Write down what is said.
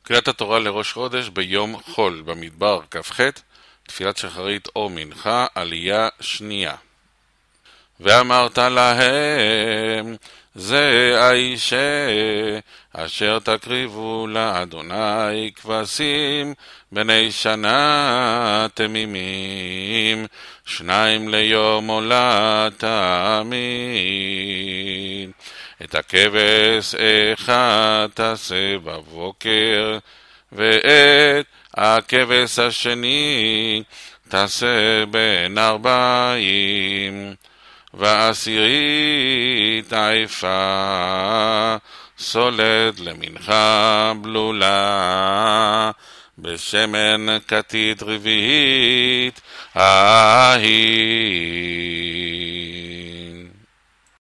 קריאת התורה לראש חודש ביום חול במדבר כ"ח, תפילת שחרית או מנחה, עלייה שנייה. ואמרת להם, זה האיש אשר תקריבו לאדוני כבשים בני שנה תמימים, 2 ליום עולת תמיד. את הכבש אחד תעשה בבוקר, ואת הכבש השני תעשה בין 40, ועשירית עיפה סולת למנחה בלולה, בשמן כתית רביעית ההיא.